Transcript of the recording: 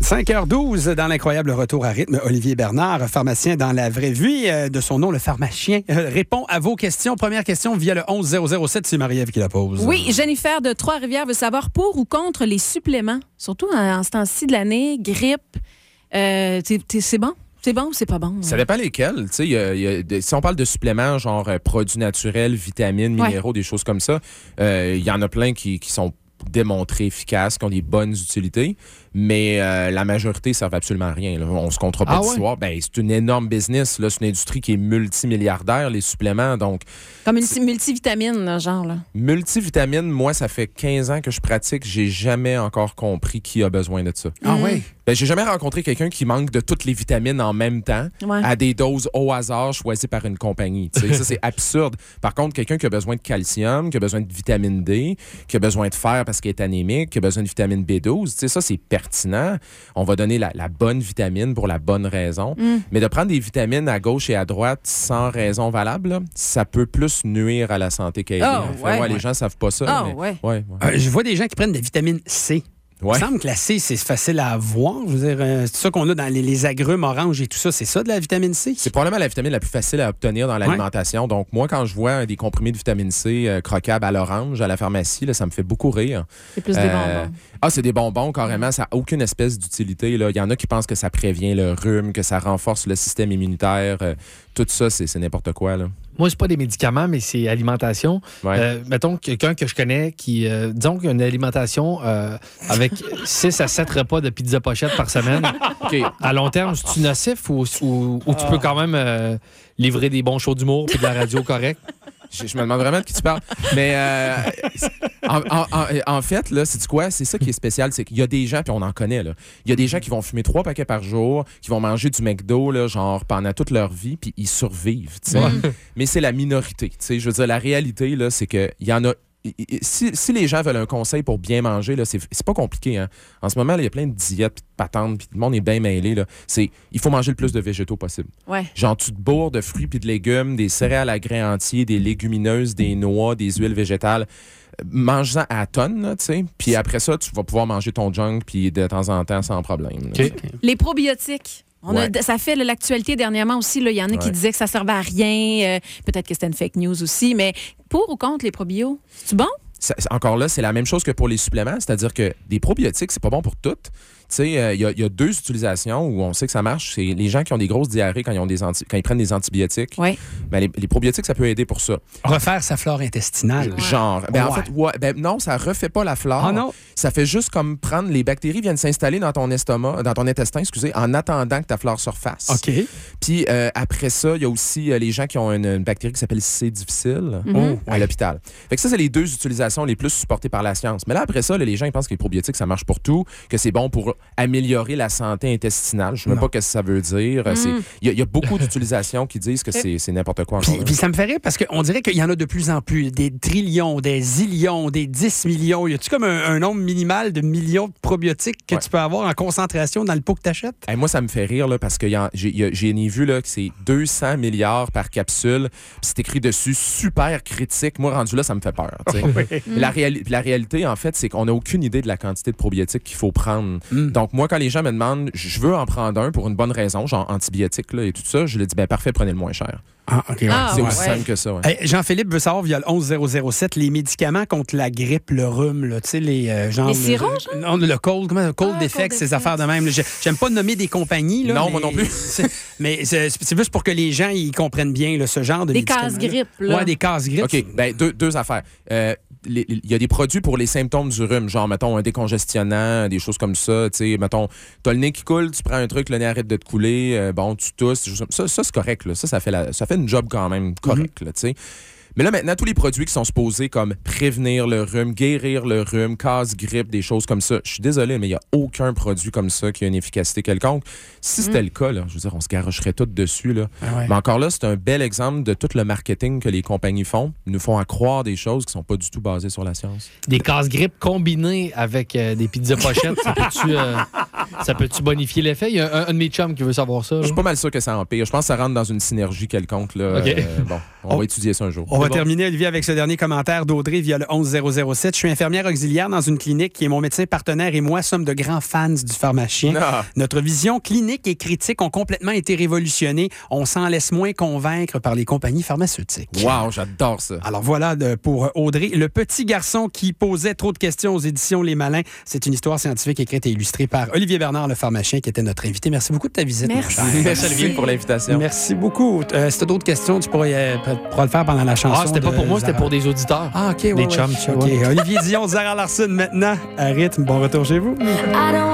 5h12 dans l'incroyable retour à rythme. Olivier Bernard, pharmacien dans la vraie vie, de son nom, le pharmacien, répond à vos questions. Première question via le 11007, c'est Marie-Ève qui la pose. Oui, Jennifer de Trois-Rivières veut savoir pour ou contre les suppléments, surtout en ce temps-ci de l'année, grippe. C'est bon? C'est bon ou c'est pas bon? Ça dépend lesquels. Si on parle de suppléments, genre produits naturels, vitamines, minéraux, des choses comme ça, il y en a plein qui sont démontrés efficaces, qui ont des bonnes utilités, mais la majorité ne servent absolument à rien. Là. On ne se comptera pas d'histoire. Ben, c'est une énorme business. Là. C'est une industrie qui est multimilliardaire, les suppléments. Donc, comme une multivitamine, là, genre. Là. Multivitamine, moi, ça fait 15 ans que je pratique. J'ai jamais encore compris qui a besoin de ça. Ah oui? Ben, j'ai jamais rencontré quelqu'un qui manque de toutes les vitamines en même temps, à des doses au hasard choisies par une compagnie. Ça, c'est absurde. Par contre, quelqu'un qui a besoin de calcium, qui a besoin de vitamine D, qui a besoin de fer parce qu'il est anémique, qui a besoin de vitamine B12, ça, c'est pertinent. On va donner la bonne vitamine pour la bonne raison. Mais de prendre des vitamines à gauche et à droite sans raison valable, là, ça peut plus nuire à la santé qu'aider. Les gens ne savent pas ça. Je vois des gens qui prennent des vitamines C. Ouais. Il me semble que la C, c'est facile à avoir. Je veux dire, c'est ça qu'on a dans les agrumes oranges et tout ça. C'est ça de la vitamine C? C'est probablement la vitamine la plus facile à obtenir dans l'alimentation. Donc, moi, quand je vois des comprimés de vitamine C croquables à l'orange à la pharmacie, là, ça me fait beaucoup rire. C'est plus des bonbons. Ah, c'est des bonbons, carrément. Ça n'a aucune espèce d'utilité. Là. Il y en a qui pensent que ça prévient le rhume, que ça renforce le système immunitaire. Tout ça, c'est n'importe quoi, là. Moi, c'est pas des médicaments, mais c'est alimentation. Mettons quelqu'un que je connais qui, disons qu'il y a une alimentation avec 6 à 7 repas de pizza pochette par semaine. À long terme, c'est-tu nocif ou tu peux quand même livrer des bons shows d'humour et de la radio correcte? Je me demande vraiment de qui tu parles. Mais en fait, là, c'est quoi? C'est ça qui est spécial. C'est qu'il y a des gens, puis on en connaît, là. Il y a des gens qui vont fumer 3 paquets par jour, qui vont manger du McDo, là, genre pendant toute leur vie, puis ils survivent. Mais c'est la minorité. Je veux dire, la réalité, là, c'est qu'il y en a. Si les gens veulent un conseil pour bien manger, là, c'est pas compliqué. Hein? En ce moment, il y a plein de diètes, de patentes, puis le monde est bien mêlé. Là. Il faut manger le plus de végétaux possible. Genre, tu te bourres de fruits puis de légumes, des céréales à grains entiers, des légumineuses, des noix, des huiles végétales. Mange-en à tonnes, tu sais. Puis après ça, tu vas pouvoir manger ton junk puis de temps en temps sans problème. Les probiotiques. Ça fait l'actualité dernièrement aussi. Il y en a qui disaient que ça ne servait à rien. Peut-être que c'était une fake news aussi. Mais pour ou contre les probios? C'est bon? Encore là, c'est la même chose que pour les suppléments. C'est-à-dire que des probiotiques, c'est pas bon pour toutes. Tu sais, il y a 2 utilisations où on sait que ça marche. C'est les gens qui ont des grosses diarrhées quand ils prennent des antibiotiques. Ben, les probiotiques, ça peut aider pour ça. Refaire sa flore intestinale. Genre. En fait, non, ça refait pas la flore. Ah non? Ça fait juste comme prendre les bactéries viennent s'installer dans ton estomac, dans ton intestin, en attendant que ta flore surface. OK. Puis après ça, il y a aussi les gens qui ont une bactérie qui s'appelle C. difficile à l'hôpital. Fait que ça, c'est les 2 utilisations les plus supportées par la science. Mais là, après ça, les gens ils pensent que les probiotiques, ça marche pour tout, que c'est bon pour améliorer la santé intestinale. Je ne sais même pas ce que ça veut dire. Il y a beaucoup d'utilisations qui disent que c'est n'importe quoi. Puis ça me fait rire parce qu'on dirait qu'il y en a de plus en plus. Des trillions, des zillions, des 10 millions. Y a-tu comme un nombre minimal de millions de probiotiques que tu peux avoir en concentration dans le pot que tu achètes? Moi, ça me fait rire là, parce que j'ai vu là, que c'est 200 milliards par capsule. Puis c'est écrit dessus super critique. Moi, rendu là, ça me fait peur. La réalité, en fait, c'est qu'on n'a aucune idée de la quantité de probiotiques qu'il faut prendre. Donc, moi, quand les gens me demandent, je veux en prendre un pour une bonne raison, genre antibiotiques là, et tout ça, je leur dis, parfait, prenez le moins cher. C'est aussi simple que ça. Jean-Philippe veut savoir via le 11007 les médicaments contre la grippe, le rhume, tu sais, les sirop, le cold effect, ces affaires de même. J'aime pas nommer des compagnies. Là, non, moi non plus. Mais c'est juste pour que les gens ils comprennent bien là, ce genre de médicaments. Des casse-grippe. Oui, des casse-grippe. OK, deux affaires. Il y a des produits pour les symptômes du rhume, genre, mettons, un décongestionnant, des choses comme ça. Tu sais, mettons, t'as le nez qui coule, tu prends un truc, le nez arrête de te couler, tu tousses. Ça c'est correct. Là. Ça fait une job quand même correct. Tu sais. Mais là, maintenant, tous les produits qui sont supposés comme prévenir le rhume, guérir le rhume, casse-grippe, des choses comme ça, je suis désolé, mais il n'y a aucun produit comme ça qui a une efficacité quelconque. Si c'était le cas, là, je veux dire, on se garocherait tout dessus. Là. Mais encore là, c'est un bel exemple de tout le marketing que les compagnies font. Ils nous font à croire des choses qui ne sont pas du tout basées sur la science. Des casse-grippe combinés avec des pizzas pochettes, ça peut-tu... Ça peut-tu bonifier l'effet? Il y a un de mes chums qui veut savoir ça. Je suis pas mal sûr que ça empire. Je pense que ça rentre dans une synergie quelconque. Là. Okay. Bon, on va étudier ça un jour. On va terminer, Olivier, avec ce dernier commentaire d'Audrey via le 11007. Je suis infirmière auxiliaire dans une clinique qui est mon médecin partenaire et moi sommes de grands fans du pharmacien. Ah. Notre vision clinique et critique ont complètement été révolutionnées. On s'en laisse moins convaincre par les compagnies pharmaceutiques. Wow, j'adore ça. Alors voilà pour Audrey. Le petit garçon qui posait trop de questions aux éditions Les Malins. C'est une histoire scientifique écrite et illustrée par Olivier Bernard, le pharmacien, qui était notre invité. Merci beaucoup de ta visite. Merci. Merci Olivier pour l'invitation. Merci beaucoup. Si tu as d'autres questions, tu pourras le faire pendant la chanson. Ah, c'était pas pour moi, c'était pour des auditeurs. Ah, OK. Ouais, des chums. OK. Olivier Dion, Zara Larsson maintenant à rythme. Bon retour chez vous.